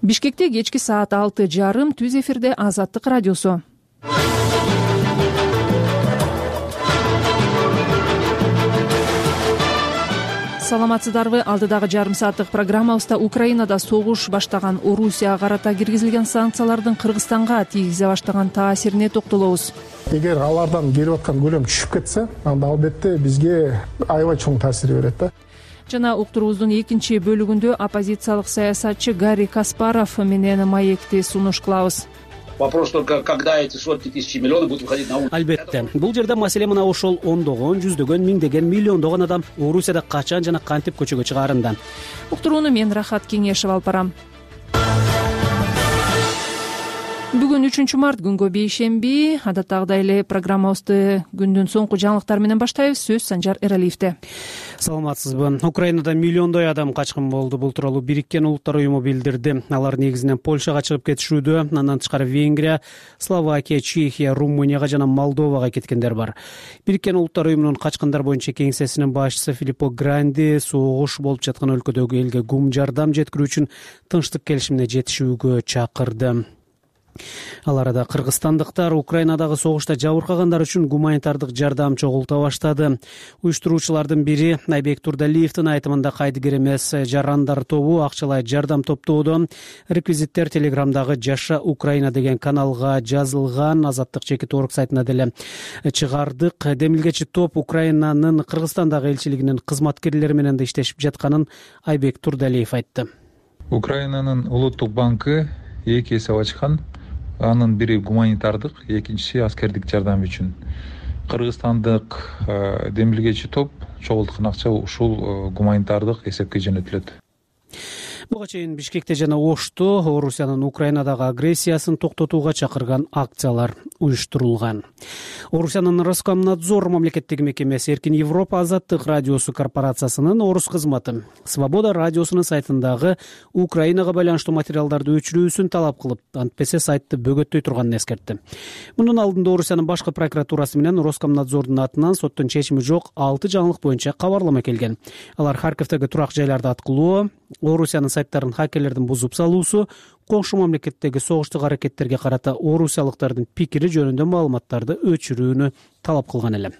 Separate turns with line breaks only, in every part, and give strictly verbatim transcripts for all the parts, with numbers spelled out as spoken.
Бишкекте кечки саат алты жарым түз эфирде Азаттык радиосу. Саламатсыздарбы? Алдыдагы жарым сааттык программабызда Украинада согуш баштаган Орусияга карата киргизилген санкциялардын Кыргызстанга тийгизе баштаган таасирине токтолобуз.
Эгер алардан келип аткан көлөм түшүп кетсе, анда албетте бизге аябай чоң таасир берет да.
Жана уктуруубуздун экинчи бөлүгүндө оппозициялык саясатчы Гарри Каспаров менен маекти сунуш кылабыз.
Вопрос только, когда эти сотни тысяч миллионов будут выходить на улицу.
Албетте, бул жерде маселе мына ошол ондогон, жүздөгөн, миңдеген, миллиондогон адам Орусияда качан жана кантип көчөгө чыгаарында.
Уктурууну мен Рахат Кеңешев алып барам. Бүгүн үчүнчү март күнгө бейшемби. Адаттагыдай эле программабызды күндүн соңку жаңылыктар менен баштайбыз. Сөз Санжар Эралиевде.
Саламатсызбы? Украинада миллиондой адам качкын болду. Бул тууралуу Бириккен Улуттар уюму билдирди. Алар негизинен Польшага чыгып кетишүүдө, андан тышкары Венгрия, Словакия, Чехия, Румынияга жана Молдовага кеткендер бар. Бириккен Улуттар уюмунун качкындар боюнча кеңсесинин башчысы Филиппо Гранди согуш болуп жаткан өлкөдөгү элге гум жардам жеткирүү үчүн тынчтык келишимине жетишүүгө чакырды. Ал арада кыргызстандыктар Украинадагы согушта жабыркагандар үчүн гуманитардык жардам чогулта баштады. Уюштуруучулардын бири Айбек Турдалиевдин айтымында кайдыгер эмес жарандар тобу акчалай жардам топтоодо. Реквизиттер Телеграмдагы Жаша Украина деген каналга жазылган. Азаттык чекит орг сайтына деле чыгардык. Демилгечи топ Украинанын Кыргызстандагы элчилигинин кызматкерлери менен да иштешип жатканын Айбек Турдалиев айтты.
Украинанын улуттук банкы эки эсеп ачкан. Анын бири гуманитардык, экинчиси аскердик жардам үчүн. Кыргызстандык демилгечи топ чогулткан акча ушул гуманитардык эсепке жөнөтүлөт.
Буга чейин Бишкекте жана Ошто Орусиянын Украинадагы агрессиясын токтотууга чакырган акциялар уюштурулган. Орусиянын Роскомнадзор мамлекеттик мекемеси Эркин Европа Азаттык радиосу корпорациясынын орус кызматы Свобода радиосунун сайтындагы Украинага байланыштуу материалдарды өчүрүүсүн талап кылып, антпесе сайтты бөгөттөй турганын эскертти. Мунун алдында Орусиянын башкы прокуратурасы менен Роскомнадзордун атынан соттун чечими жок алты жаңылык боюнча кабарлама келген. Алар Харьковдагы турак жайларды аткылоо, Орусиянын сайттарын хакерлердин бузуп салуусу, коңшу мамлекеттеги согуштук аракеттерге карата орусиялыктардын пикири жөнүндө маалыматтарды өчүрүүнү талап кылган эле.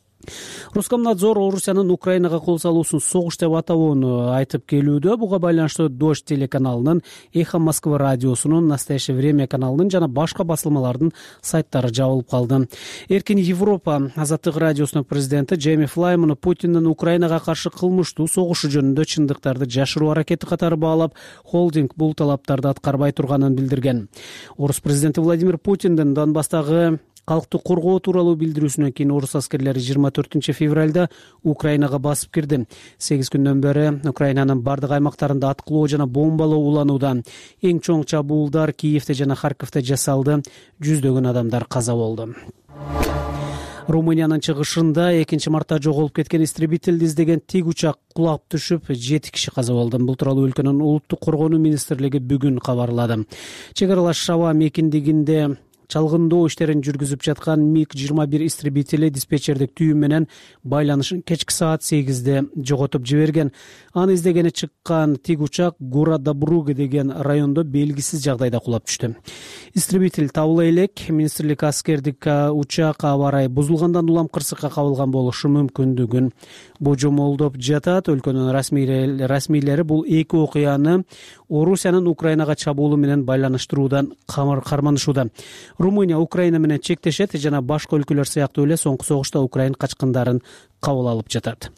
Роскомнадзор Орусиянын Украинага кол салуусун согуш деп атабоону айтып келүүдө. Буга байланыштуу Дождь телеканалынын, Эхо Москвы радиосунун, Настоящее время каналынын жана башка басылмалардын сайттары жабылып калды. Эркин Европа Азаттык радиосунун президенти Джейми Флаймуну Путиндин Украинага каршы кылмыштуу согушу жөнүндө чындыктарды жашыруу аракети катары баалап, холдинг бул талаптарды аткарбай турганын билдирген. Орус президенти Владимир Путиндин Донбасстагы калкты коргоо тууралуу билдирүүсүнөн кийин орус аскерлери жыйырма төртүнчү февралда Украинага басып кирди. сегиз күндөн бери Украинанын бардык аймактарында аткылоо жана бомбалоо уланууда. Эң чоң чабуулдар Киевде жана Харьковде жасалды. Жүздөгөн адамдар каза болду. Румыниянын чыгышында экинчи мартта жоголуп кеткен истребительди издеген тик учак кулап түшүп, жети киши каза болду. Бул тууралуу өлкөнүн улуттук коргонуу министрлиги бүгүн кабарлады. Чек аралаш Шава мекендигинде чалгындоо иштерин жүргүзүп жаткан миг жыйырма бир истребители диспетчердик түйүн менен байланышын кечки саат сегизде жоготуп жиберген. Аны издегени чыккан тик учак Гора Добруга деген райондо белгисиз жагдайда кулап түштү. Истребитель табыла элек, министрлик аскердик учак аба ырайы бузулгандан улам кырсыкка кабылган болушу мүмкүндүгүн божомолдоп жатат. Өлкөнүн расмийлери бул эки окуяны Орусиянын Украинага чабуулу менен байланыштыруудан карманышууда. Румыния Украина менен чектешет жана башка өлкөлөр сыяктуу эле соңку согушта Украин качкындарын кабыл алып жатат.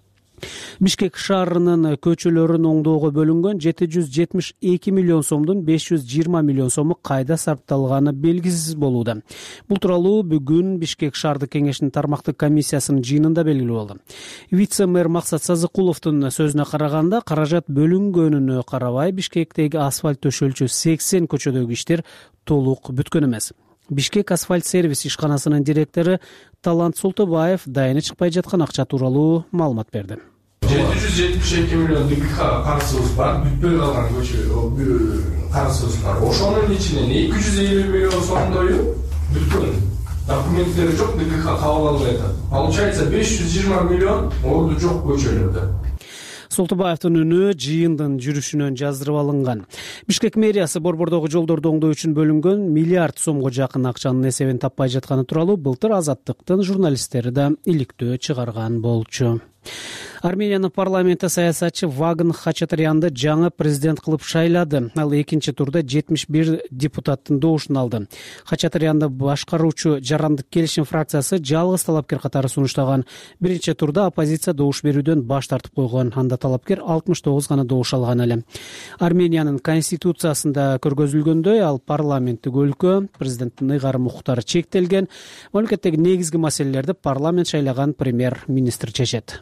Бишкек шаарынын көчөлөрүн оңдоого бөлүнгөн жети жүз жетимиш эки миллион сомдун беш жүз жыйырма миллион сому кайда сарпталганы белгисиз болууда. Бул тууралуу бүгүн Бишкек шаардык кеңешинин тармактык комиссиясынын жыйынында белгилүү болду. Вице-мэр Максат Сазыкуловдун сөзүнө караганда, каражат бөлүнгөнүнө карабай Бишкектеги асфальт төшөлчү сексен көчөдөгү иштер толук бүткөн эмес. Бишкек асфальт сервис ишканасынын директору Талант Султыбаев дайыны чыкпай жаткан акча тууралуу маалымат берди.
жети жүз жетимиш эки миллион ДКХ карызыбыз бар, бүтпөй калган көчө карызыбыз бар. Ошонун ичинен эки жүз элүү миллион сомдою бүткөн. Документтери жок, ДКХ кабыл албай атат. Получается беш жүз жыйырма миллион орду жок көчөлөрдө.
Солтубаевдин үнү жыйындын жүрүшүнөн жаздырып алынган. Бишкек мэриясы борбордогу жолдорду оңдоо үчүн бөлүнгөн миллиард сомго жакын акчанын эсебин таппай жатканы тууралуу былтыр Азаттыктын журналисттери да иликтөө чыгарган болчу. Армениянын парламенти саясатчы Вагн Хачатурянды жаңы президент кылып шайлады. Ал экинчи турда жетимиш бир депутаттын добушун алды. Хачатурянды башкаруучу Жарандык келишим фракциясы жалгыз талапкер катары сунуштаган. Биринчи турда оппозиция добуш берүүдөн баш тартып койгон. Анда талапкер алтымыш тогуз гана добуш алган эле. Армениянын конституциясында көргөзүлгөндөй, ал парламенттик өлкө, президенттин ыйгарым укуктары чектелген. Мамлекеттеги негизги маселелерди парламент шайлаган премьер-министр чечет.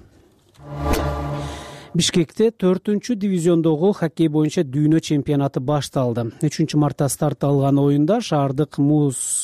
Бишкекте төртүнчү дивизиондогу хоккей боюнча дүйнө чемпионаты башталды. үчүнчү мартта старт алган оюнда шаардык муз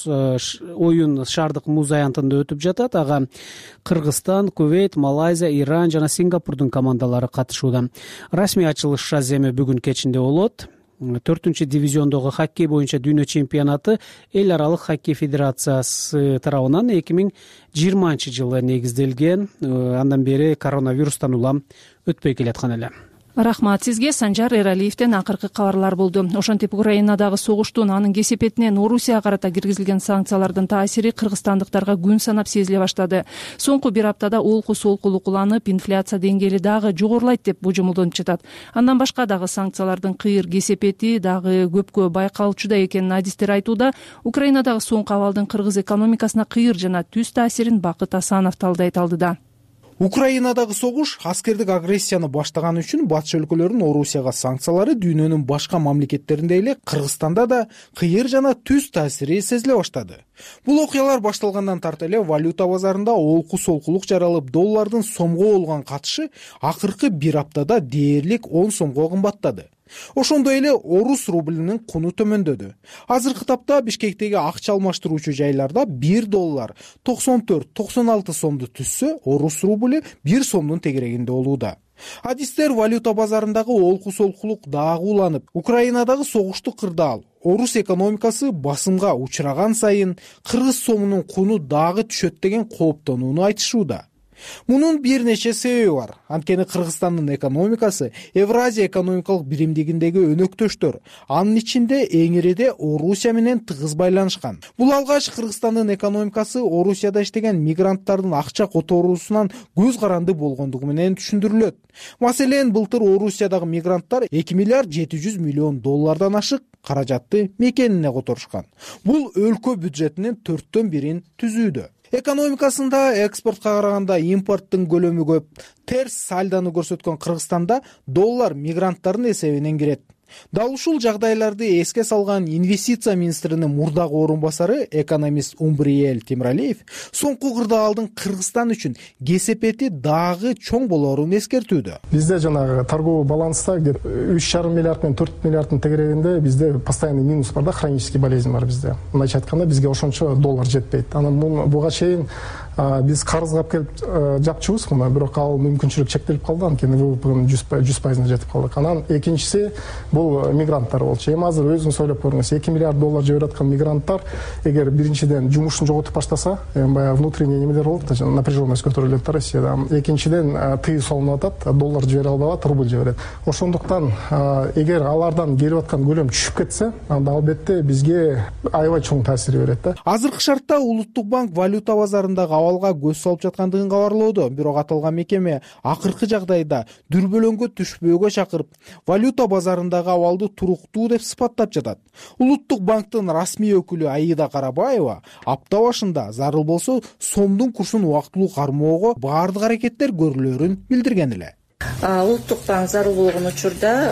оюн шаардык муз аянтында өтүп жатат. Ага Кыргызстан, Кувейт, Малайзия, Иран жана Сингапурдун командалары катышууда. Расмий ачылыш шаземи бүгүн кечинде болот. төртүнчү дивизиондогу хоккей боюнча дүйнө чемпионаты Эл аралык хоккей федерациясы тарабынан эки миң жыйырманчы жылы негизделген. Андан бери коронавирустан улам өтпөй келаткан эле.
Рахмат сизге. Санжар Эралиевден акыркы кабарлар болду. Ошентип Украинадагы согуштун анын кесепетинен Орусияга карата киргизилген санкциялардын таасири кыргызстандыктарга күн санап сезиле баштады. Соңку бир аптада олку солкулук уланып, инфляция деңгээли дагы жогорулайт деп божомолдонуп жатат. Андан башка дагы санкциялардын кыйыр кесепети дагы көпкө байкалчуда экенин адистер айтууда. Украинадагы соңку абалдын кыргыз экономикасына кыйыр жана түз таасирин Бакыт Асанов талдайт алдыда.
Украинадагы согуш аскердик агрессияны баштаган үчүн батыш өлкөлөрүнүн Орусияга санкциялары дүйнөнүн башка мамлекеттеринде эле Кыргызстанда да кыйыр жана түз таасири сезиле баштады. Бул окуялар башталгандан тарта эле валюта базарында олку солкулук жаралып, доллардын сомго болгон катышы акыркы бир аптада дээрлик он сомго кымбаттады. Ошондой эле орус рублинин куну төмөндөдү. Азыркы тапта Бишкектеги акча алмаштыруучу жайларда бир доллар токсон төрт токсон алты сомду түзсө, орус рубли бир сомдун тегерегинде болууда. Адистер валюта базарындагы олку солкулук дагы уланып, Украинадагы согушту кырдаал, орус экономикасы басымга учураган сайын кыргыз сомунун куну дагы түшөт деген кооптонууну айтышууда. Мунун бир нече себеби бар. Анткени Кыргызстандын экономикасы Евразия экономикалык биримдигиндеги өнөктөштөр. Анын ичинде эң ириде Орусия менен тыгыз байланышкан. Бул алгач Кыргызстандын экономикасы Орусияда иштеген мигранттардын акча которуусунан көз каранды болгондугу менен түшүндүрүлөт. Маселен, былтыр Орусиядагы мигранттар эки миллиард жети жүз миллион доллардан ашык каражатты мекенине которушкан. Бул өлкө бюджетинин төрттөн бирин түзүүдө. Экономикасында экспортко караганда импорттун көлөмү көп. Терс сальдону көрсөткөн Кыргызстанда доллар мигранттардын эсебинен кирет. Дал ушул жагдайларды эске салган инвестиция министринин мурдагы орун басары экономист Умбриел Темиралиев соңку кырдаалдын Кыргызстан үчүн кесепети дагы чоң болорун эскертүүдө.
Бизде жанагы торговый баланста где үч жарым миллиард менен төрт миллиарддын тегерегинде бизде постоянный минус бар да, хронический болезнь бар бизде. Мындайча айтканда бизге ошончо доллар жетпейт. Анан буга чейин биз карызга алып келип жапчубуз муну, бирок ал мүмкүнчүлүк чектелип калды, анткени ВВПнын жүз пайызына жетип калдык. Анан экинчиси бул мигранттар болчу. Эми азыр өзүңүз ойлоп көрүңүз, эки миллиард доллар жиберип аткан мигранттар эгер биринчиден жумушун жоготуп баштаса, эми баягы внутренний немелер болот да, напряженность көтөрүлөт да Россияда. Экинчиден тыюу салынып атат, доллар жибере албай атат, рубль жиберет. Ошондуктан эгер алардан келип аткан көлөм түшүп кетсе, анда албетте бизге аябай чоң таасир берет да.
Азыркы шартта Улуттук банк валюта базарындагы абалга көз салып жаткандыгын кабарлоодо, бирок аталган мекеме акыркы жагдайда дүрбөлөңгө түшпөөгө чакырып, валюта базарындагы абалды туруктуу деп сыпаттап жатат. Улуттук банктын расмий өкүлү Аида Карабаева апта башында зарыл болсо сомдун курсун убактылуу кармоого баардык аракеттер көрүлөрүн билдирген эле.
Улуттук банк зарыл болгон учурда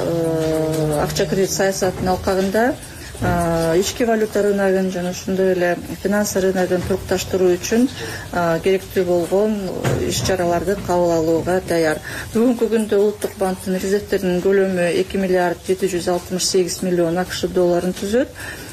акча кредит саясатынын алкагында ички валюта рыногун жана ошондой эле финансы рыногун турукташтыруу үчүн керектүү болгон иш-чараларды кабыл алууга даяр. Бүгүнкү күндө Улуттук банктын резервтеринин көлөмү эки миллиард жети жүз алтымыш сегиз миллион акш долларын түзөт.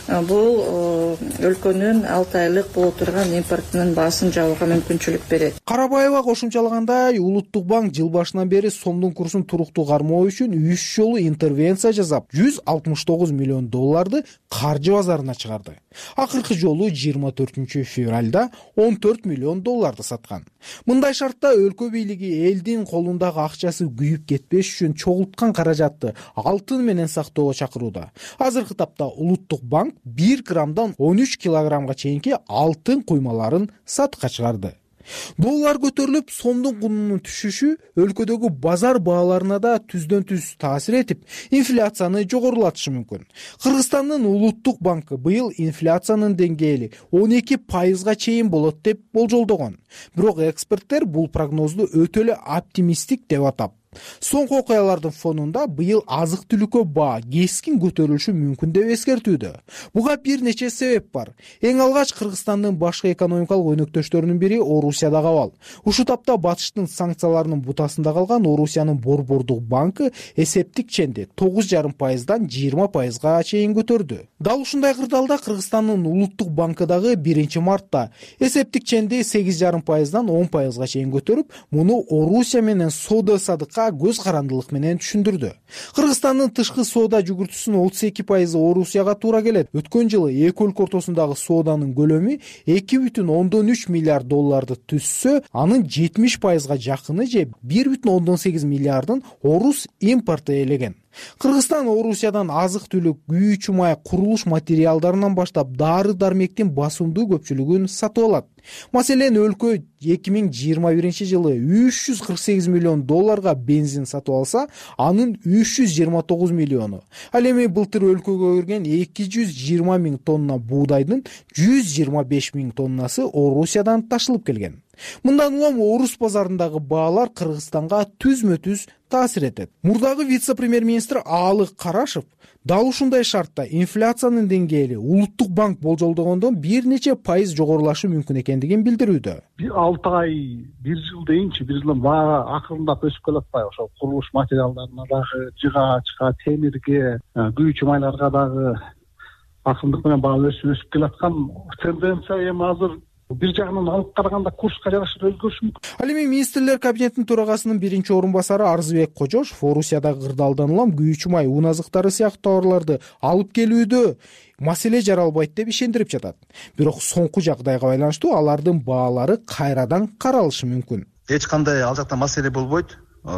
бул өлкөнүн алты айлык боло турган импортунун баасын жабууга мүмкүнчүлүк берет.
Карабаева кошумчалагандай, Улуттук банк жыл башынан бери сомдун курсун туруктуу кармоо үчүн үч жолу интервенция жасап, жүз алтымыш тогуз миллион долларды каржы базарына чыгарды. Акыркы жолу жыйырма төртүнчү февралда он төрт миллион долларды саткан. Мындай шартта өлкө бийлиги элдин колундагы акчасы күйүп кетпеш үчүн чогулткан каражатты алтын менен сактоого чакырууда. Азыркы тапта Улуттук банк бир граммдан он үч килограммга чейинки алтын куймаларын сатыкка чыгарды. Доллар көтөрүлүп, сомдун кунунун түшүшү өлкөдөгү базар бааларына да түздөн түз таасир этип, инфляцияны жогорулатышы мүмкүн. Кыргызстандын Улуттук банкы быйыл инфляциянын деңгээли он эки пайызга чейин болот деп болжолдогон. Бирок эксперттер бул прогнозду өтө эле оптимисттик деп атап, соңку окуялардын фонунда быйыл азык-түлүккө баа кескин көтөрүлүшү мүмкүн деп эскертүүдө. Буга бир нече себеп бар. Эң алгач Кыргызстандын башкы экономикалык өнөктөштөрүнүн бири Орусиядагы абал. Ушу тапта батыштын санкцияларынын бутасында калган Орусиянын Борбордук банкы эсептик ченди тогуз жарым пайыздан жыйырма пайызга чейин көтөрдү. Дал ушундай кырдаалда Кыргызстандын Улуттук банкы дагы биринчи мартта эсептик ченди сегиз жарым пайыздан он пайызга чейин көтөрүп, муну Орусия менен соода-садыкка көз карандылык менен түшүндүрдү. Кыргызстандын тышкы соода жүгүртүүсүнүн отуз эки пайызы Орусияга туура келет. Өткөн жылы эки өлкө ортосундагы сооданын көлөмү эки бүтүн ондон үч миллиард долларды түзсө, анын жетимиш пайызга жакыны же бир бүтүн ондон сегиз миллиардын орус импорту ээлеген. Кыргызстан Орусиядан азык-түлүк, күйүүчү май, курулуш материалдарынан баштап дары-дармектин басымдуу көпчүлүгүн сатып алат. Маселен, өлкө эки миң жыйырма биринчи жылы үч жүз кырк сегиз миллион долларга бензин сатып алса, анын үч жүз жыйырма тогуз миллиону. Ал эми былтыр өлкөгө кирген эки жүз жыйырма миң тонна буудайдын жүз жыйырма беш миң тоннасы Орусиядан ташылып келген. Мындан улам орус базарындагы баалар Кыргызстанга түзмө-түз таасир этет. Мурдагы вице-премьер-министр Аалык Карашев дал ушундай шартта инфляциянын деңгээли Улуттук банк болжолдогондон бир нече пайыз жогорулашы мүмкүн экендигин билдирүүдө.
алты ай, бир жыл дейинчи, бир жылдан баа акырындап өсүп келатпайбы? Ошол курулуш материалдарына дагы, жыгаачка, темирге, күйүүчү майларга дагы акырындык менен баа өсүп өсүп келаткан тенденция эми азыр бир жагынан алып караганда курска жараша өзгөрүшү мүмкүн.
Ал эми министрлер кабинетинин төрагасынын биринчи орун басары Арзыбек Кожошов Орусиядагы кырдаалдан улам күйүүчү май, ун азыктары сыяктуу товарларды алып келүүдө маселе жаралбайт деп ишендирип жатат. Бирок соңку жагдайга байланыштуу алардын баалары кайрадан каралышы мүмкүн.
Эч кандай ал жакта маселе болбойт.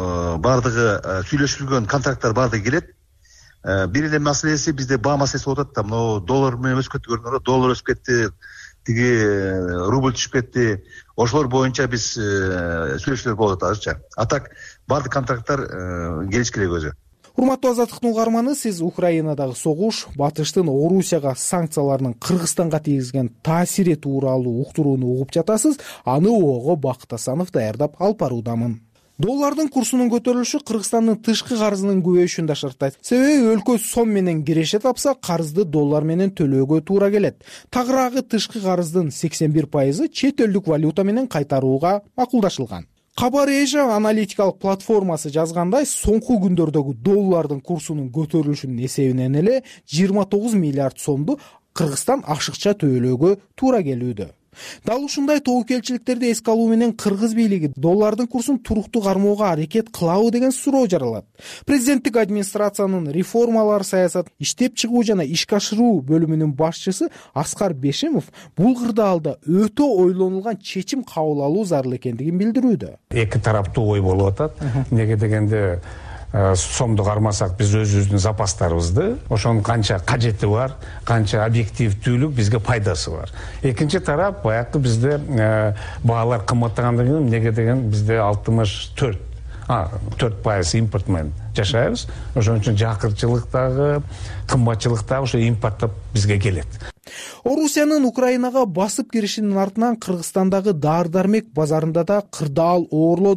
Бардыгы сүйлөшүлгөн контракттар бардыгы келет. Бир эле маселеси бизде баа маселеси болуп атат. Мына доллар менен өсүп кетти, көрүнөт, доллар өсүп кетти, тиги рубль түшүп кетти. Ошолор боюнча биз сүйлөшүүлөр болуп атат азырча. А так бардык контракттар келиш керек өзү.
Урматтуу Азаттыктын угарманы, сиз Украинадагы согуш, батыштын Орусияга санкцияларынын Кыргызстанга тийгизген таасири тууралуу уктурууну угуп жатасыз. Аны Ого Бактасанов даярдап алып баруудамын. Доллардын курсунун көтөрүлүшү Кыргызстандын тышкы карызынын көбөйүшүн да шарттайт. Себеби өлкө сом менен киреше тапса, карызды доллар менен төлөөгө туура келет. Тагыраагы тышкы карыздын сексен бир пайызы чет элдик валюта менен кайтарууга макулдашылган. Кабар Эжа аналитикалык платформасы жазгандай, соңку күндөрдөгү доллардын курсунун көтөрүлүшүнүн эсебинен эле жыйырма тогуз миллиард сомду Кыргызстан ашыкча төлөөгө туура келүүдө. Дал ушундай тобокелчиликтерди эске алуу менен кыргыз бийлиги доллардын курсун туруктуу кармоого аракет кылабы деген суроо жаралат. Президенттик администрациянын реформалар саясат иштеп чыгуу жана ишке ашыруу бөлүмүнүн башчысы Аскар Бешимов бул кырдаалда өтө ойлонулган чечим кабыл алуу зарыл экендигин билдирүүдө.
Эки тараптуу ой болуп атат. Неге дегенде сомду кармасак биз өзүбүздүн запастарыбызды, ошонун канча кажети бар, канча объективдүүлүк бизге пайдасы бар. Экинчи тарап баягы бизде баалар кымбаттагандан кийин неге деген бизде алтымыш төрт төрт пайыз импорт менен жашайбыз. Ошон үчүн жакырчылык дагы, кымбатчылык дагы ошо импорттоп бизге келет.
Орусиянын Украинага басып киришинин артынан Кыргызстандагы дары-дармек базарында да кырдаал оорлоду.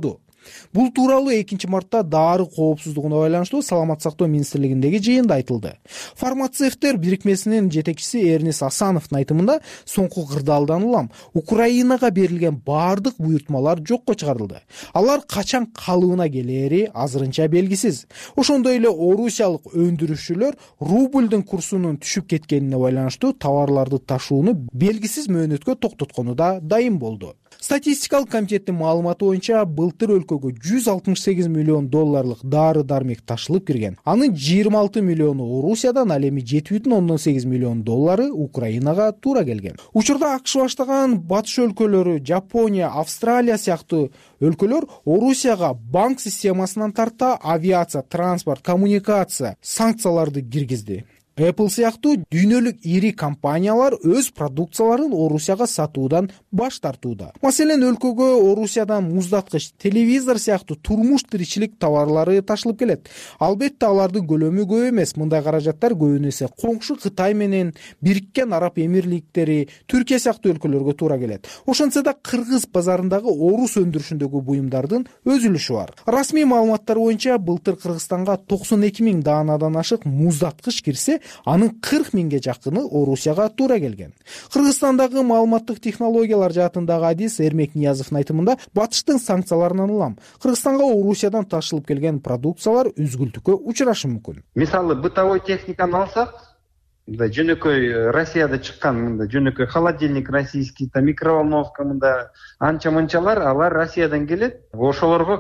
Бул тууралуу экинчи мартта дары коопсуздугуна байланыштуу саламаттык сактоо министрлигиндеги жыйында айтылды. Фармацевттер бирикмесинин жетекчиси Эрнис Асановдун айтымында соңку кырдаалдан улам Украинага берилген баардык буйртмалар жокко чыгарылды. Алар качан калыбына келери азырынча белгисиз. Ошондой эле орусиялык өндүрүүчүлөр рубльдун курсунун түшүп кеткенине байланыштуу товарларды ташууну белгисиз мөөнөткө токтоткону да дайым болду. Статистикалык комитеттин маалыматы боюнча былтыр өлкөгө жүз алтымыш сегиз миллион долларлык дары-дармек ташылып кирген. Анын жыйырма алты миллиону Орусиядан, ал эми жети бүтүн ондон сегиз миллион доллары Украинага туура келген. Учурда АКШ баштаган батыш өлкөлөрү, Жапония, Австралия сыяктуу өлкөлөр Орусияга банк системасынан тарта авиация, транспорт, коммуникация санкцияларды киргизди. Apple сыяктуу дүйнөлүк ири компаниялар өз продукцияларын Орусияга сатуудан баш тартууда. Маселен, өлкөгө Орусиядан муздаткыч, телевизор сыяктуу турмуш тиричилик товарлары ташылып келет. Албетте алардын көлөмү көп эмес. Мындай каражаттар көбүнесе коңшу Кытай менен Бириккен Араб Эмирликтери, Түркия сыяктуу өлкөлөргө туура келет. Ошентсе да Кыргыз базарындагы орус өндүрүшүндөгү буюмдардын өз үлүшү бар. Расмий маалыматтар боюнча былтыр Кыргызстанга токсон эки миң даанадан ашык муздаткыч кирсе, анын кырк миңге жакыны Орусияга туура келген. Кыргызстандагы маалыматтык технологиялар жаатындагы адис Эрмек Ниязовдун айтымында батыштын санкцияларынан улам Кыргызстанга Орусиядан ташылып келген продукциялар үзгүлтүккө учурашы мүмкүн.
Мисалы, бытовой техниканы алсак, мындай жөнөкөй Россияда чыккан мындай жөнөкөй холодильник российский, та микроволновка мындай анча-мынчалар алар Россиядан келет. Ошолорго,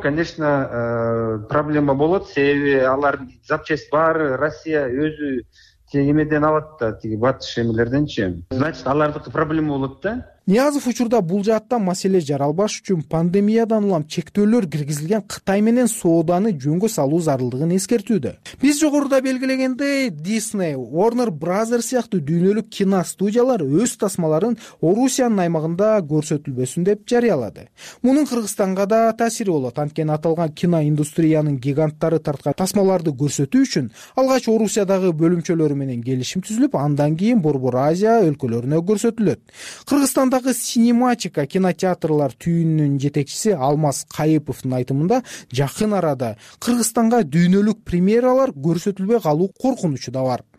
конечно, проблема болот. Себеби алар запчасть баары Россия өзү эмеден алат да, тиги батыш эмелерденчи. Значит, алардыкы проблема болот да.
Ниязов учурда бул жаатта маселе жаралбаш үчүн пандемиядан улам чектөөлөр киргизилген Кытай менен сооданы жөнгө салуу зарылдыгын эскертүүдө. Биз жогоруда белгилегендей, Disney, Warner Brothers сыяктуу дүйнөлүк кино студиялар өз тасмаларын Орусиянын аймагында көрсөтүлбөсүн деп жарыялады. Мунун Кыргызстанга да таасири болот. Анткени аталган кино индустриянын гиганттары тарткан тасмаларды көрсөтүү үчүн алгач Орусиядагы бөлүмчөлөрү менен келишим түзүлүп, андан кийин Борбор Азия өлкөлөрүнө көрсөтүлөт. Кыргызстанда Синематика кинотеатрлар түйүнүнүн жетекчиси Алмаз Кайыповдун айтымында жакын арада Кыргызстанга дүйнөлүк премьералар көрсөтүлбөй калуу коркунучу да бар.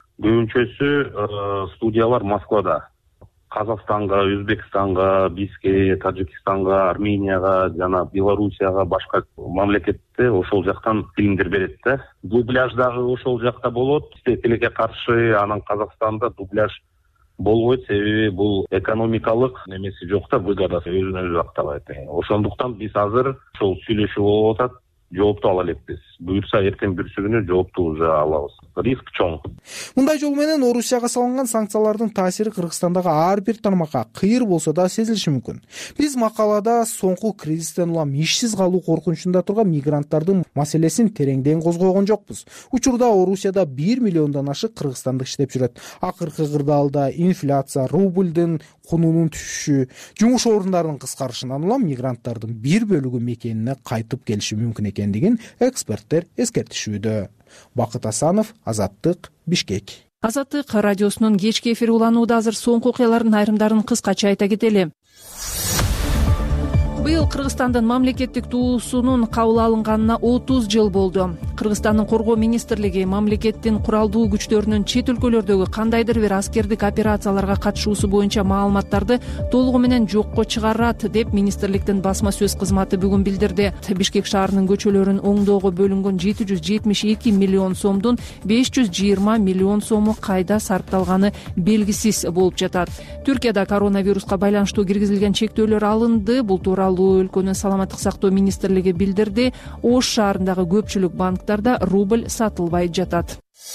Көбүнчөсү студиялар Москвада. Казакстанга, Өзбекстанга, Бишкекке, Тажикстанга, Арменияга жана Белоруссияга, башка мамлекетте ошол жактан фильмдер берет да. Дубляж дагы ошол жакта болот. Тилекке каршы анан Казакстанда дубляж болбойт, себеби бул экономикалык немеси жок да, выгодасы өзүнө өзү актабайт. Ошондуктан биз азыр ошол сүйлөшүү болуп атат, жоопту ала элекпиз. Буюрса эртең бүрсү күнү жоопту уже алабыз. Риск чоң.
Мындай жол менен Орусияга салынган санкциялардын таасири Кыргызстандагы ар бир тармакка кыйыр болсо да сезилиши мүмкүн. Биз макалада соңку кризистен улам ишсиз калуу коркунучунда турган мигранттардын маселесин тереңден козгогон жокпуз. Учурда Орусияда бир миллиондон ашык кыргызстандык иштеп жүрөт. Акыркы кырдаалда инфляция, рубльдин кунунун түшүшү, жумуш орундарынын кыскарышынан улам мигранттардын бир бөлүгү мекенине кайтып келиши мүмкүн экендигин эксперттер эскертишүүдө. Бакыт Асанов, Азаттык, Бишкек.
Азаттык радиосунун кечки эфири уланууда. Азыр соңку окуялардын айрымдарын кыскача айта кетели. Быйыл Кыргызстандын мамлекеттик туусунун кабыл алынганына отуз жыл болду. Кыргызстандын коргоо министрлиги мамлекеттин куралдуу күчтөрүнүн чет өлкөлөрдөгү кандайдыр бир аскердик операцияларга катышуусу боюнча маалыматтарды толугу менен жокко чыгарат деп министрликтин басма сөз кызматы бүгүн билдирди. Бишкек шаарынын көчөлөрүн оңдоого бөлүнгөн жети жүз жетимиш эки миллион сомдун беш жүз жыйырма миллион сому кайда сарпталганы белгисиз болуп жатат. Түркияда коронавируска байланыштуу киргизилген чектөөлөр алынды. Бул тууралуу өлкөнүн саламаттык сактоо министрлиги билдирди. Ош шаарындагы көпчүлүк банктарда рубль сатылбай жатат.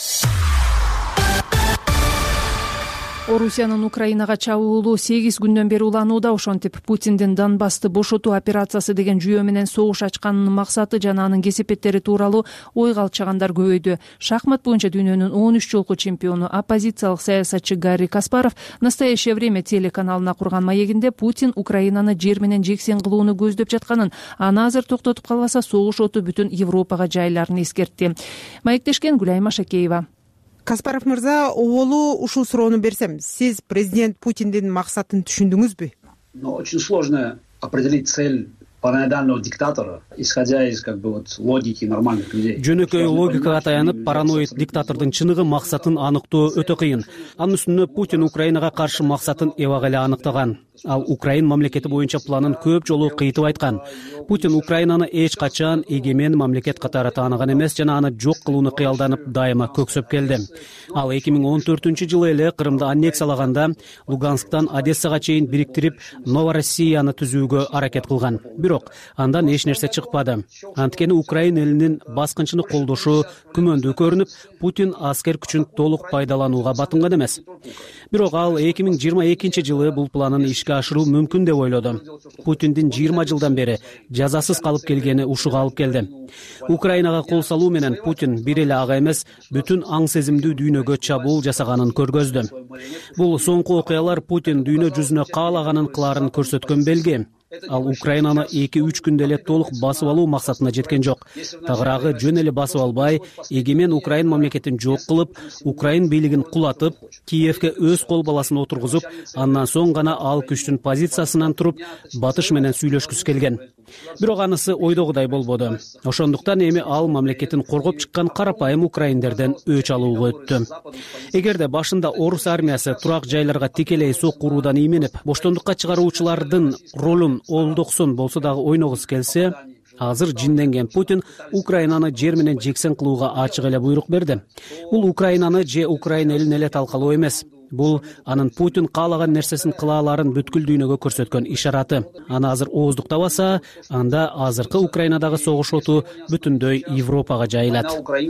Орусиянын Украинага чабуулу сегиз күндөн бери уланууда. Ошентип Путиндин Донбассты бошотуу операциясы деген жүйө менен согуш ачканынын максаты жана анын кесепеттери тууралуу ой калчагандар көбөйдү. Шахмат боюнча дүйнөнүн он үч жолку чемпиону, оппозициялык саясатчы Гарри Каспаров «Настоящее время» телеканалына курган маегинде Путин Украинаны жер менен жексен кылууну көздөп жатканын, аны азыр токтотуп калбаса согуш оту бүтүн Европага жайларын эскертти. Маектешкен Гүлайма Шакеева.
Каспаров мырза, оболу ушул суроону берсем, сиз президент Путиндин максатын түшүндүңүзбү?
Очень сложно определить цель параноидального диктатора, исходя из как бы вот логики нормальных людей.
Жөнөкөй логикага таянып, параноид диктатордун чыныгы максатын аныктоо өтө кыйын. Анын үстүнө Путин Украинага каршы максатын эбак эле аныктаган. Ал Украин мамлекети боюнча планын көп жолу кыйтып айткан. Путин Украинаны эч качан эгемен мамлекет катары тааныган эмес жана аны жок кылууну кыялданып дайыма көксөп келди. Ал эки миң он төртүнчү жылы эле Кырымды аннексиялаганда Лугансктан Одессага чейин бириктирип Новороссияны түзүүгө аракет кылган. Бирок андан эч нерсе чыкпады. Анткени Украин элинин баскынчыны колдошу күмөндүү көрүнүп, Путин аскер күчүн толук пайдаланууга батынган эмес. Бирок ал эки миң жыйырма экинчи жылы бул планын ишке ашыруу мүмкүн деп ойлоду. Путиндин жыйырма жылдан бери жазасыз калып келгени ушуга алып келди. Украинага кол салуу менен Путин бир эле ага эмес, бүтүн аң сезимдүү дүйнөгө чабуул жасаганын көргөздү. Бул соңку окуялар Путин дүйнө жүзүнө каалаганын кылаарын көрсөткөн белги. Ал Украинаны эки үч күндө эле толук басып алуу максатына жеткен жок. Тагыраагы жөн эле басып албай, эгемен Украин мамлекетин жок кылып, Украин бийлигин кулатып, Киевке өз кол баласын отургузуп, андан соң гана ал күчтүн позициясынан туруп, батыш менен сүйлөшкүсү келген. Бирок анысы ойдогудай болбоду. Ошондуктан эми ал мамлекетин коргоп чыккан карапайым украиндерден өч алууга өттү. Эгерде башында орус армиясы турак жайларга тикелей сокку уруудан ийменип, боштондукка чыгаруучулардын ролун олдоксун болсо дагы ойногусу келсе, азыр жинденген Путин Украинаны жер менен жексен кылууга ачык эле буйрук берди. Бул Украинаны же Украин элин эле талкалоо эмес. Бул анын Путин каалаган нерсесин кыла аларын бүткүл дүйнөгө көрсөткөн ишараты. Аны азыр ооздуктабаса, анда азыркы Украинадагы согуш оту бүтүндөй Европага жайылат.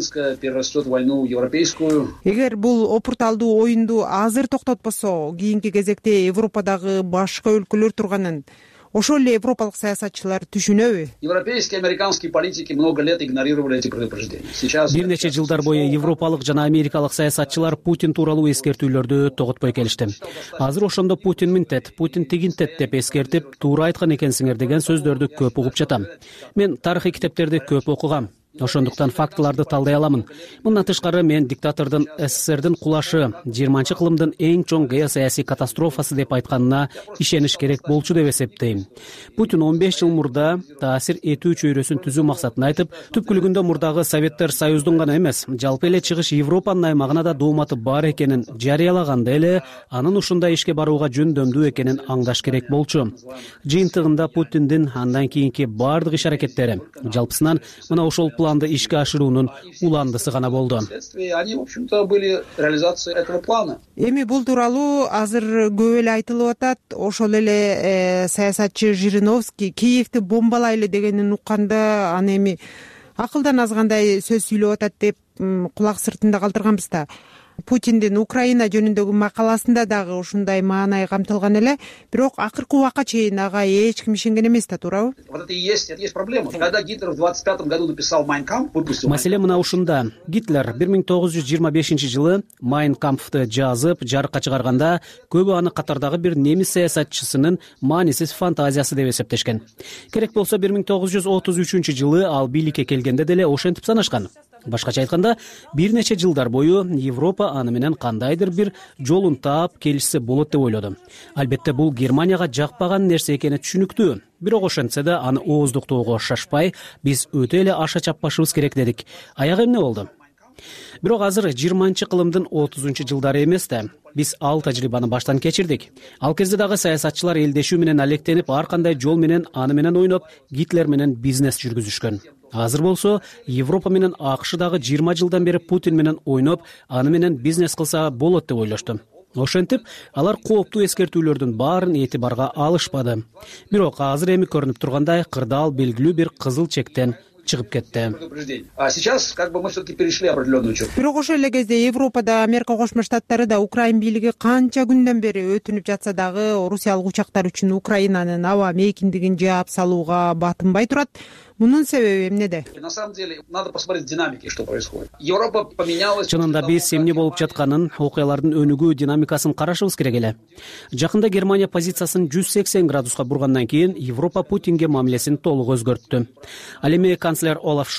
Эгер бул опурталдуу оюнду азыр токтотпосо, кийинки кезекте Европадагы башка өлкөлөр турганын ошол эле европалык саясатчылар түшүнөбү?
Европейские, американские политики много лет игнорировали эти предупреждения. Сейчас
бир нече жылдар бою европалык жана америкалык саясатчылар Путин тууралуу эскертүүлөрдү тоготпой келишти. Азыр ошондо Путин минтет, Путин тигинтет деп эскертип, туура айткан экенсиңер деген сөздөрдү көп угуп жатам. Мен тарыхый китептерди көп окугам. Ошондуктан фактыларды талдай аламын. Мындан тышкары мен диктатордун СССРдин кулашы жыйырманчы кылымдын эң чоң геосаясий катастрофасы деп айтканына ишениш керек болчу деп эсептейм. Путин он беш жыл мурда таасир этүү чөйрөсүн түзүү максатын айтып, түпкүлүгүндө мурдагы Советтер Союздун гана эмес, жалпы эле чыгыш Европанын аймагына да дооматы бар экенин жарыялаганда эле анын ушундай ишке барууга жөндөмдүү экенин аңдаш керек болчу. Жыйынтыгында Путиндин андан кийинки бардык иш аракеттери жалпысынан мына ошол планды ишке ашыруунун уландысы гана болду.
Они, в общем-то, были реализацией этого плана.
Эми бул тууралуу азыр көп эле айтылып атат. Ошол эле саясатчы Жириновский Киевди бомбалайлы дегенин укканда, аны эми акылдан азгандай сөз сүйлөп атат деп кулак сыртында калтырганбыз да. Путиндин Украина жөнүндөгү макаласында дагы ушундай маанай камтылган эле, бирок акыркы убакка чейин ага эч ким ишенген эмес да, туурабы?
Вот это и есть, это есть проблема. Когда Гитлер в двадцать пятом году написал Mein Kampf, выпустил.
Маселе мына ушунда. Гитлер бир миң тогуз жүз жыйырма бешинчи жылы Mein Kampf'ты жазып, жарыкка чыгарганда, көбү аны катардагы бир немис саясатчысынын маанисиз фантазиясы деп эсептешкен. Керек болсо бир миң тогуз жүз отуз үчүнчү жылы ал бийликке келгенде деле ошентип санашкан. Башкача айтканда, бир нече жылдар бою Европа аны менен кандайдыр бир жолун таап келишсе болот деп ойлоду. Албетте бул Германияга жакпаган нерсе экени түшүнүктүү. Бирок ошентсе да аны ооздуктоого шашпай, биз өтө эле аша чаппашыбыз керек дедик. Аягы эмне болду? Бирок азыр жыйырманчы кылымдын отузунчу жылдары эмес да, биз ал тажрыйбаны баштан кечирдик. Ал кезде дагы саясатчылар элдешүү менен алектенип, ар кандай жол менен аны менен ойноп, Гитлер менен бизнес жүргүзүшкөн. Азыр болсо, Европа менен АКШ дагы жыйырма жылдан бери Путин менен ойноп, аны менен бизнес кылса болот деп ойлошту. Ошентип, алар кооптуу эскертүүлөрдүн баарын этибарга алышпады. Бирок азыр эми көрүнүп тургандай, кырдаал белгилүү бир кызыл чектен чыгып кетти.
А сейчас как бы мы все-таки перешли определенную черту.
Бирок ошол эле кезде Европада, Америка Кошмо Штаттары да Украин бийлиги канча күндөн бери өтүнүп жатса дагы орусиялык учактар үчүн Украинанын аба мейкиндигин жаап салууга батынбай турат. Мунун себеби эмнеде?
На самом деле, надо посмотреть динамики, что происходит. Европа поменялась.
Чынында биз эмне болуп жатканын, окуялардын өнүгүү динамикасын карашыбыз керек эле. Жакында Германия позициясын жүз сексен градуска бургандан кийин Европа Путинге мамилесин толук өзгөрттү. Ал эми канцлер Олаф Шольц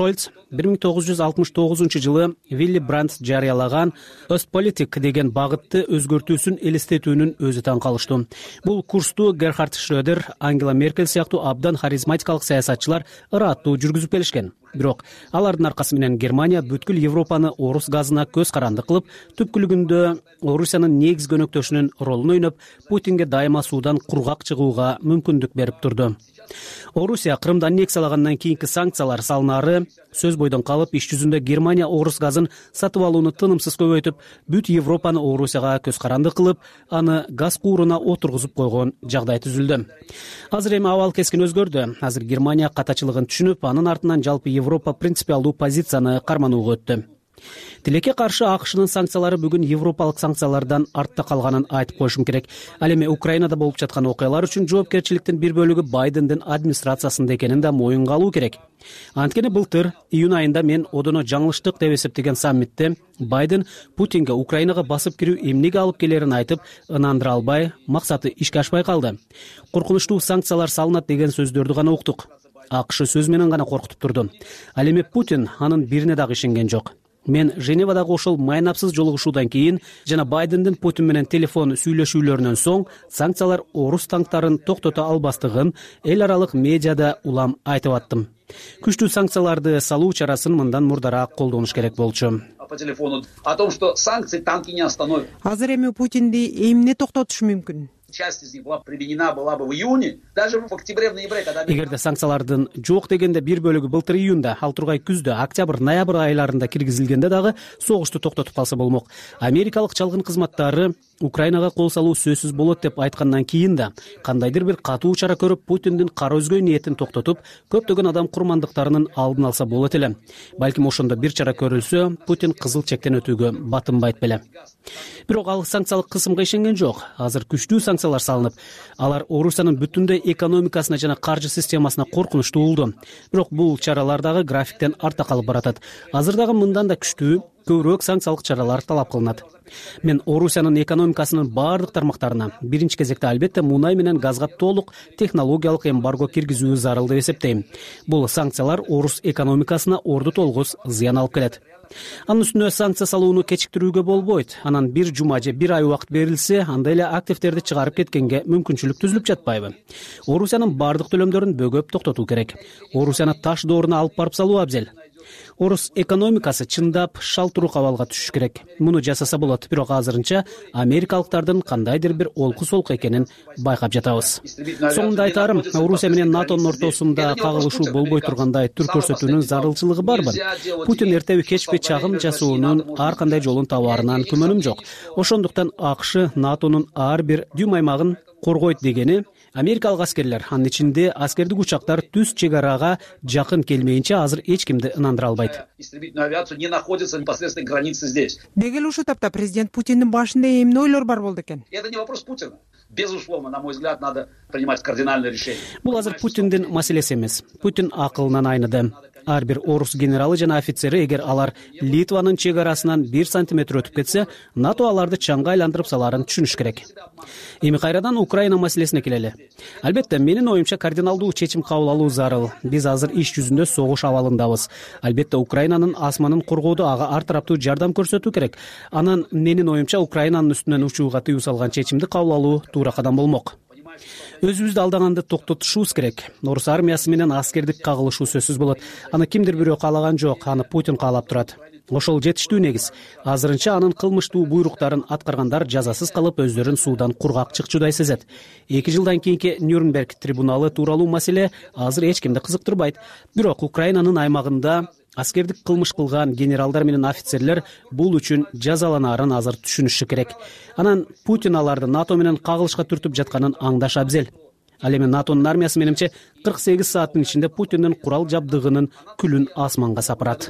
бир миң тогуз жүз алтымыш тогузунчу жылы Вилли Брандт жарыялаган Ostpolitik деген багытты өзгөртүүсүн элестетүүнүн өзү таң калыштуу. Бул курсту Герхард Шрёдер, Ангела Меркель сыяктуу абдан харизматикалык саясатчылар ыраттуу жүргүзүп келишкен. Бирок алардын аркасы менен Германия бүткүл Европаны орус газына көз каранды кылып, түпкүлүгүндө Орусиянын негизги өнөктөшүнүн ролун ойноп, Путинге дайыма суудан кургак чыгууга мүмкүндүк берип турду. Орусия Крымды аннексиялагандан кийинки санкциялар салынары сөз бойдон калып, иш жүзүндө Германия орус газын сатып алууну тынымсыз көбөйтүп, бүт Европаны Орусияга көз каранды кылып, аны газ кууруна отургузуп койгон жагдай түзүлдү. Азыр эми абал кескин өзгөрдү. Азыр Германия катачылыгын түшүнүп, анын артынан жалпы Европа принципиалдуу позицияны карманууга өттү. Тилекке каршы АКШнын санкциялары бүгүн европалык санкциялардан артта калганын айтып коюшум керек. Ал эми Украинада болуп жаткан окуялар үчүн жоопкерчиликтин бир бөлүгү Байдендин администрациясында экенин да моюнга алуу керек. Анткени былтыр июнь айында мен одоно жаңылыштык деп эсептеген саммитте Байден Путинге Украинага басып кирүү эмнеге алып келерин айтып, ынандыра албай, максаты ишке ашпай калды. Коркунучтуу санкциялар салынат деген сөздөрдү гана уктук. АКШ сөз менен гана коркутуп турду. Ал эми Путин анын бирине дагы ишенген жок. Мен Женевадагы ошол майнапсыз жолугушуудан кийин жана Байдендин Путин менен телефон сүйлөшүүлөрүнөн соң санкциялар орус танктарын токтото албастыгын эл аралык медиада улам айтып аттым. Күчтүү санкцияларды салуу чарасын мындан мурдараак колдонуш керек болчу.
По телефону о том, что санкции танки не остановят.
Азыр эми Путинди эмне токтотуш мүмкүн?
Часть из них была применена была бы в июне, даже в октябре, в ноябре, когда...
Эгерде санкциялардын жок дегенде бир бөлүгү былтыр июнда, ал тургай күздө, октябрь, ноябрь айларында киргизилгенде дагы согушту токтотуп калса болмок. Америкалык чалгын кызматтары Украинага кол салуу сөзсүз болот деп айткандан кийин да кандайдыр бир катуу чара көрүп, Путиндин кара өзгөй ниетин токтотуп, көптөгөн адам курмандыктарынын алдын алса болот эле. Балким ошондо бир чара көрүлсө, Путин кызыл чектен өтүүгө батынбайт беле. Бирок ал санкциялык кысымга ишенген жок. Азыр күчтүү санкциялар салынып, алар Орусиянын бүтүндөй экономикасына жана каржы системасына коркунучтуу болду. Бирок бул чаралар дагы графиктен артта калып баратат. Азыр дагы мындан да күчтүү, көбүрөөк санкциялык чаралар талап кылынат. Мен Орусиянын экономикасынын баардык тармактарына, биринчи кезекте албетте мунай менен газга толук технологиялык эмбарго киргизүү зарыл деп эсептейм. Бул санкциялар орус экономикасына орду толгус зыян алып келет. Анын үстүнө санкция салууну кечиктирүүгө болбойт. Анан бир жума же бир ай убакыт берилсе, анда эле активдерди чыгарып кеткенге мүмкүнчүлүк түзүлүп жатпайбы? Орусиянын баардык төлөмдөрүн бөгөп токтотуу керек. Орусияны таш дооруна алып барып салуу абзел. Орус экономикасы чындап шалтырук абалга түшүш керек. Муну жасаса болот, бирок азырынча америкалыктардын кандайдыр бир олку солку экенин байкап жатабыз. Соңунда айтарым, Орусия менен НАТОнун ортосунда кагылышуу болбой тургандай түр көрсөтүүнүн зарылчылыгы барбы? Путин эртеби кечпи чагым жасоонун ар кандай жолун табаарынан күмөнүм жок. Ошондуктан АКШ НАТОнун ар бир дюйм аймагын коргойт дегени, америкалык аскерлер, анын ичинде аскердик учактар түз чек арага жакын келмейинче азыр эч кимди ынандыра албайт.
Истребительную авиацию не находится непосредственно границы здесь.
Деги эле ушул тапта президент Путиндин башында эмне ойлор бар болду экен?
Это не вопрос Путина. Безусловно, на мой взгляд, надо принимать кардинальное решение.
Бул азыр Путиндин маселеси эмес. Путин акылынан айныды. Ар бир орус генералы жана офицери эгер алар Литванын чек арасынан бир сантиметр өтүп кетсе, НАТО аларды чаңга айландырып саларын түшүнүш керек. Эми кайрадан Украина маселесине келели. Албетте, менин оюмча кардиналдуу чечим кабыл алуу зарыл. Биз азыр иш жүзүндө согуш абалындабыз. Албетте, Украинанын асманын коргоодо ага ар тараптуу жардам көрсөтүү керек. Анан менин оюмча Украинанын үстүнөн учууга тыюу салган чечимди кабыл алуу туура кадам болмок. Өзүбүздү алдаганды токтотушубуз керек. Орус армиясы менен аскердик кагылышуу сөзсүз болот. Аны кимдир бирөө каалаган жок, аны Путин каалап турат. Ошол жетиштүү негиз. Азырынча анын кылмыштуу буйруктарын аткаргандар жазасыз калып, өздөрүн суудан кургак чыкчудай сезет. Эки жылдан кийинки Нюрнберг трибуналы тууралуу маселе азыр эч кимди кызыктырбайт. Бирок Украинанын аймагында аскердик кылмыш кылган генералдар менен офицерлер бул үчүн жазаланаарын азыр түшүнүшү керек. Анан Путин аларды НАТО менен кагылышка түртүп жатканын аңдаш абзел. Ал эми НАТОнун армиясы менимче кырк сегиз сааттын ичинде Путиндин курал жабдыгынын күлүн асманга сапырат.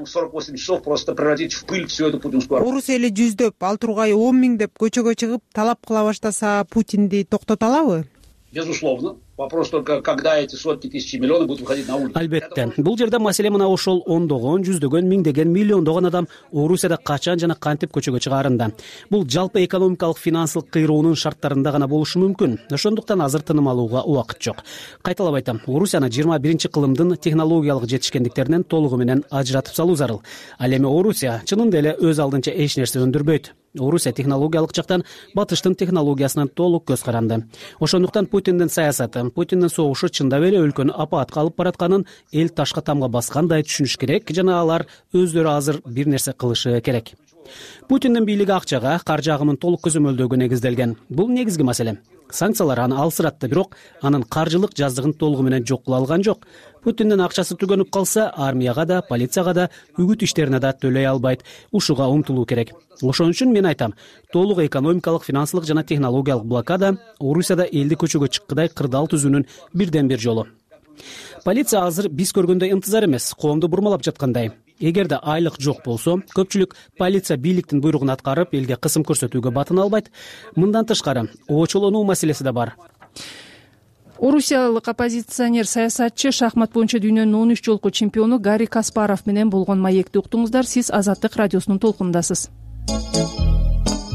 Орус эли жүздөп, ал тургай он миңдеп көчөгө чыгып талап кыла баштаса, Путинди токтото алабы?
безусловно. Вопрос только, когда эти сотни тысяч миллионов будут выходить на улицу.
Албетте, бул жерде маселе мына ошол ондогон, жүздөгөн, миңдеген, миллиондогон адам Орусияда качан жана кантип көчөгө чыгаарында. Бул жалпы экономикалык финансылык кыйроонун шарттарында гана болушу мүмкүн. Ошондуктан азыр тыным алууга убакыт жок. Кайталап айтам, Орусияны жыйырма биринчи кылымдын технологиялык жетишкендиктеринен толугу менен ажыратып салуу зарыл. Ал эми Орусия чынында эле өз алдынча эч нерсе өндүрбөйт. Орусия технологиялык жактан батыштын технологиясынан толук көз каранды. Ошондуктан Путиндин саясаты, Путиндин согушу чындап эле өлкөнү апаатка алып баратканын эл ташка тамга баскандай түшүнүш керек жана алар өздөрү азыр бир нерсе кылышы керек. Путиндин бийлиги акчага, каржы агымын толук көзөмөлдөөгө негизделген. Бул негизги маселе. Санкциялар аны алсыратты, бирок анын каржылык жаздыгын толугу менен жок кыла алган жок. Путиндин акчасы түгөнүп калса, армияга да, полицияга да, үгүт иштерине да төлөй албайт. Ушуга умтулуу керек. Ошон үчүн мен айтам, толук экономикалык, финансылык жана технологиялык блокада Орусияда элди көчөгө чыккыдай кырдаал түзүүнүн бирден бир жолу. Полиция азыр биз көргөндөй ынтызар эмес, коомду бурмалап жаткандай. Эгерде айлык жок болсо, көпчүлүк полиция бийликтин буйругун аткарып, элге кысым көрсөтүүгө батын албайт. Мындан тышкары, оочолонуу маселеси да бар.
Орусиялык оппозиционер саясатчы, шахмат боюнча дүйнөнүн он үч жолку чемпиону Гарри Каспаров менен болгон маекти уктуңуздар. Сиз Азаттык радиосунун толкунундасыз.